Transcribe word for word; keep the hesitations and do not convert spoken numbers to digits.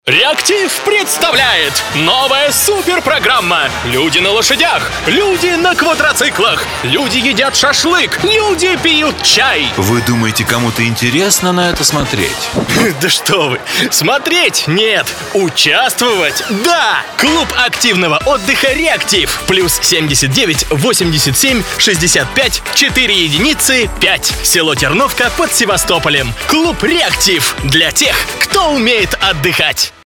Реактив представляет новая суперпрограмма. Люди на лошадях, люди на квадроциклах, люди едят шашлык, люди пьют чай. Вы думаете, кому-то интересно на это смотреть? Да что вы, смотреть нет, участвовать да. Клуб активного отдыха «Реактив». Плюс семьдесят девять восемьдесят семь шестьдесят пять четыре единицы пять. Село Терновка под Севастополем. Клуб «Реактив» для тех, кто умеет отдыхать.